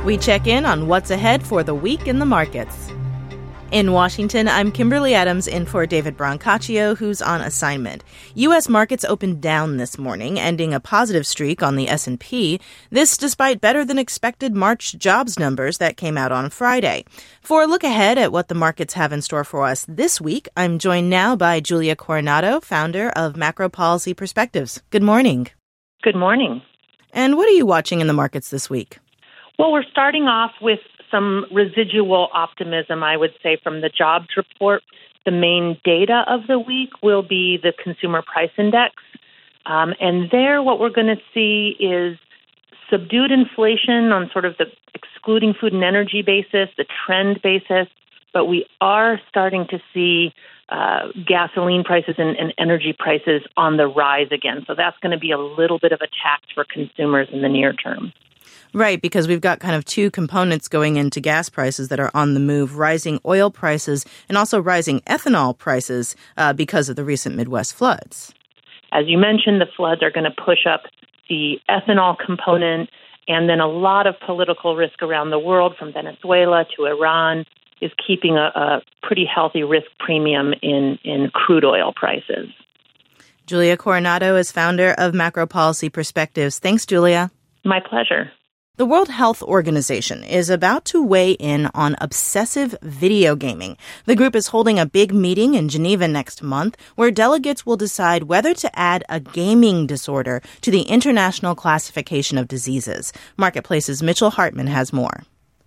We check in on what's ahead for the week in the markets. In Washington, I'm Kimberly Adams in for David Brancaccio, who's on assignment. U.S. markets opened down this morning, ending a positive streak on the S&P. This despite better-than-expected March jobs numbers that came out on Friday. For a look ahead at what the markets have in store for us this week, I'm joined now by Julia Coronado, founder of Macro Policy Perspectives. Good morning. Good morning. And what are you watching in the markets this week? Well, we're starting off with some residual optimism, I would say, from the jobs report. The main data of the week will be the consumer price index. And there what we're going to see is subdued inflation on sort of the excluding food and energy basis, the trend basis. But we are starting to see gasoline prices and energy prices on the rise again. So that's going to be a little bit of a tax for consumers in the near term. Right, because we've got kind of two components going into gas prices that are on the move, rising oil prices and also rising ethanol prices because of the recent Midwest floods. As you mentioned, the floods are going to push up the ethanol component, and then a lot of political risk around the world, from Venezuela to Iran, is keeping a pretty healthy risk premium in crude oil prices. Julia Coronado is founder of Macro Policy Perspectives. Thanks, Julia. My pleasure. The World Health Organization is about to weigh in on obsessive video gaming. The group is holding a big meeting in Geneva next month where delegates will decide whether to add a gaming disorder to the International Classification of Diseases. Marketplace's Mitchell Hartman has more.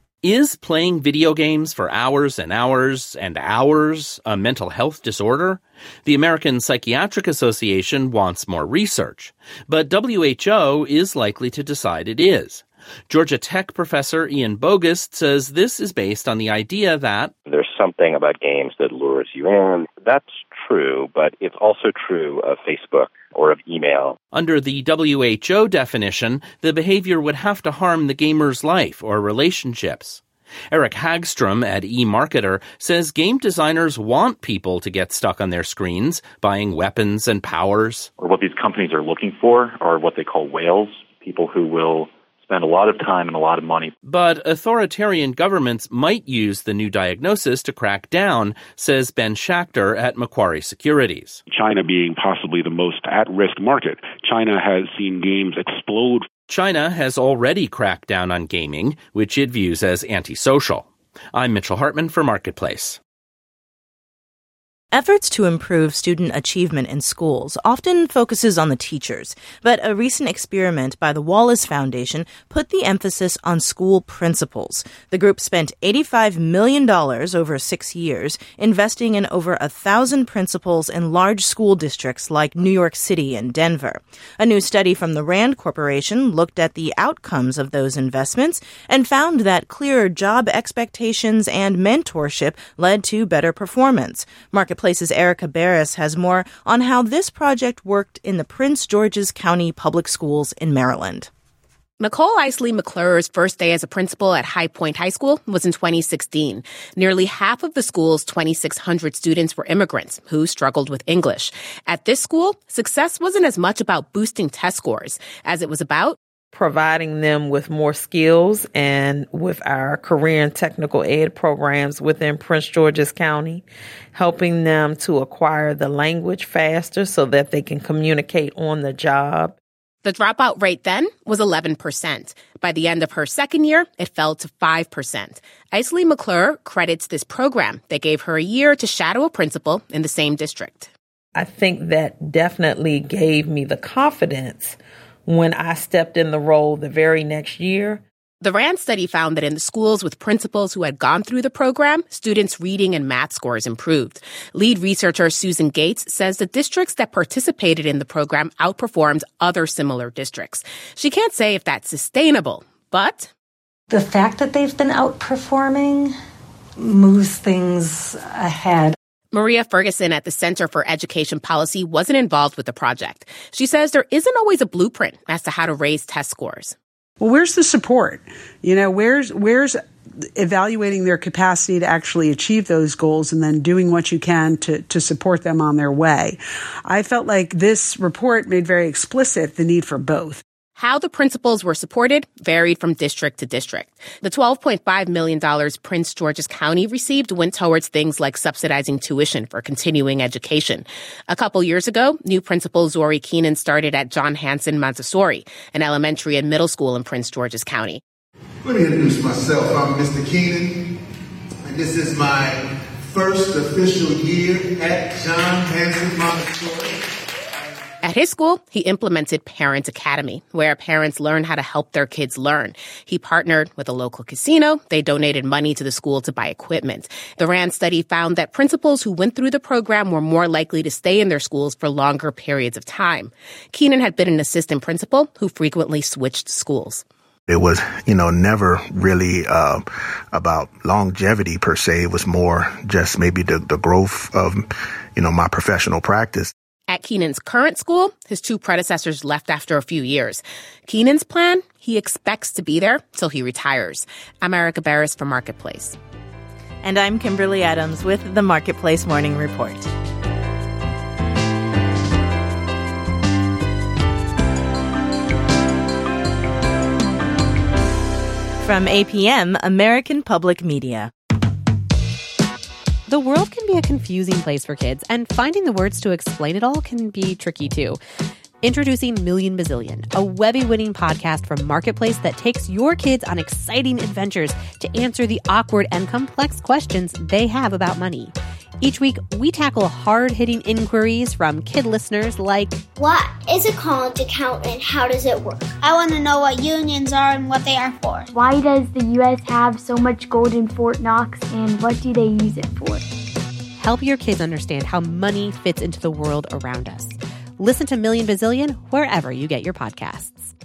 Is playing video games for hours and hours and hours a mental health disorder? The American Psychiatric Association wants more research, but WHO is likely to decide it is. Georgia Tech professor Ian Bogost says this is based on the idea that there's something about games that lures you in. That's true, but it's also true of Facebook or of email. Under the WHO definition, the behavior would have to harm the gamer's life or relationships. Eric Hagstrom at eMarketer says game designers want people to get stuck on their screens, buying weapons and powers. What these companies are looking for are what they call whales, people who will spend a lot of time and a lot of money. But authoritarian governments might use the new diagnosis to crack down, says Ben Schachter at Macquarie Securities. China being possibly the most at-risk market. China has seen games explode. China has already cracked down on gaming, which it views as antisocial. I'm Mitchell Hartman for Marketplace. Efforts to improve student achievement in schools often focuses on the teachers, but a recent experiment by the Wallace Foundation put the emphasis on school principals. The group spent $85 million over 6 years, investing in over 1,000 principals in large school districts like New York City and Denver. A new study from the Rand Corporation looked at the outcomes of those investments and found that clearer job expectations and mentorship led to better performance. Marketplace's Erica Barris has more on how this project worked in the Prince George's County Public Schools in Maryland. Nicole Isley McClure's first day as a principal at High Point High School was in 2016. Nearly half of the school's 2,600 students were immigrants who struggled with English. At this school, success wasn't as much about boosting test scores as it was about providing them with more skills, and with our career and technical ed programs within Prince George's County, helping them to acquire the language faster so that they can communicate on the job. The dropout rate then was 11%. By the end of her second year, it fell to 5%. Isley McClure credits this program that gave her a year to shadow a principal in the same district. I think that definitely gave me the confidence when I stepped in the role the very next year. The RAND study found that in the schools with principals who had gone through the program, students' reading and math scores improved. Lead researcher Susan Gates says the districts that participated in the program outperformed other similar districts. She can't say if that's sustainable, but the fact that they've been outperforming moves things ahead. Maria Ferguson at the Center for Education Policy wasn't involved with the project. She says there isn't always a blueprint as to how to raise test scores. Well, where's the support? Where's evaluating their capacity to actually achieve those goals and then doing what you can to support them on their way? I felt like this report made very explicit the need for both. How the principals were supported varied from district to district. The $12.5 million Prince George's County received went towards things like subsidizing tuition for continuing education. A couple years ago, new principal Zori Keenan started at John Hanson Montessori, an elementary and middle school in Prince George's County. Let me introduce myself. I'm Mr. Keenan, and this is my first official year at John Hanson Montessori. At his school, he implemented Parent Academy, where parents learn how to help their kids learn. He partnered with a local casino. They donated money to the school to buy equipment. The RAND study found that principals who went through the program were more likely to stay in their schools for longer periods of time. Keenan had been an assistant principal who frequently switched schools. It was, never really about longevity per se. It was more just maybe the growth of, my professional practice. At Keenan's current school, his two predecessors left after a few years. Keenan's plan? He expects to be there till he retires. I'm Erica Barris for Marketplace. And I'm Kimberly Adams with the Marketplace Morning Report. From APM, American Public Media. The world can be a confusing place for kids, and finding the words to explain it all can be tricky too. Introducing Million Bazillion, a Webby-winning podcast from Marketplace that takes your kids on exciting adventures to answer the awkward and complex questions they have about money. Each week, we tackle hard-hitting inquiries from kid listeners like, what is a college account and how does it work? I want to know what unions are and what they are for. Why does the U.S. have so much gold in Fort Knox and what do they use it for? Help your kids understand how money fits into the world around us. Listen to Million Bazillion wherever you get your podcasts.